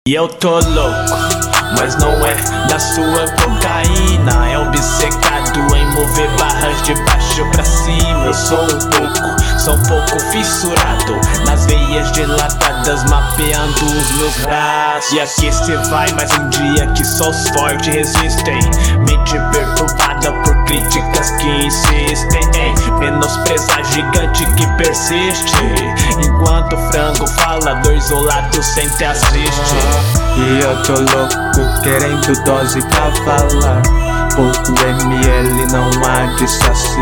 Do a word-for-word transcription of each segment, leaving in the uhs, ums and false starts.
E eu tô louco, mas não é da sua cocaína. É obcecado em mover barras de baixo pra cima. Eu sou um pouco, sou um pouco fissurado nas veias dilatadas, mapeando os meus braços. E aqui se vai mais um dia que só os fortes resistem. Mente perturbada por críticas que insistem em menosprezar gigante que persiste. Enquanto o frango falador isolado sempre assiste. E eu tô louco querendo dose cavalar. Pouco ml não há de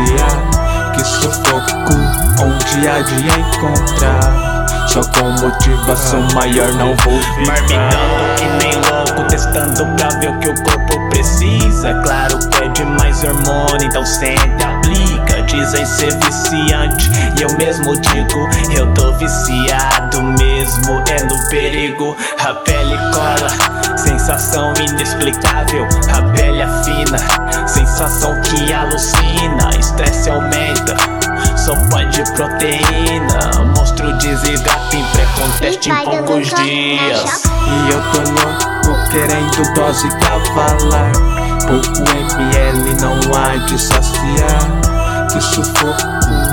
saciar. Que sufoco onde há de encontrar. Só com motivação maior não vou ficar. Marmitando que nem louco, testando pra ver o que o corpo precisa. Claro que é demais hormônio, então sempre aplica. Dizem ser viciante e eu mesmo digo, eu tô viciado mesmo, é no perigo. A pele cola, sensação inexplicável. A pele afina, sensação que alucina. Estresse aumenta, só pode proteína. Monstro desidrata em pré-conteste em poucos dias. E eu tô louco querendo dose cavalar. Pouco ml não há de saciar. Que sufoco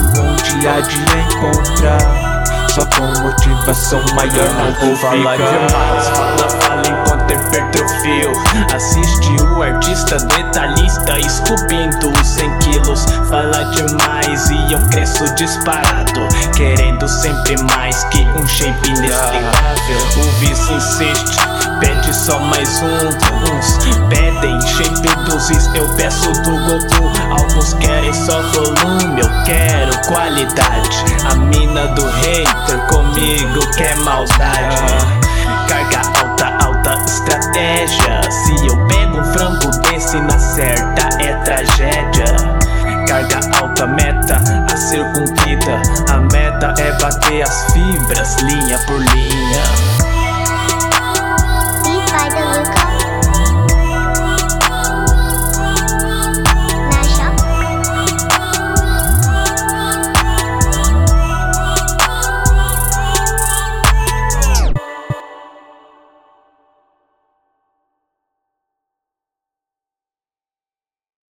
onde há de encontrar. Só com motivação maior não vou falar ficar. demais, fala, fala enquanto hipertrofio. Assiste o artista detalhista esculpindo cem quilos. Fala demais e eu cresço disparado, querendo sempre mais que um shape inexplicável. O vício insiste, pede só mais um. Uns pedem shape dos is, eu peço do Goku. Alguns querem só volume, eu quero qualidade. A mina do hater comigo quer maldade. Carga alta, alta estratégia. Se eu pego um frango desse na certa é tragédia. Carga alta, meta a ser cumprida. A meta é bater as fibras linha por linha.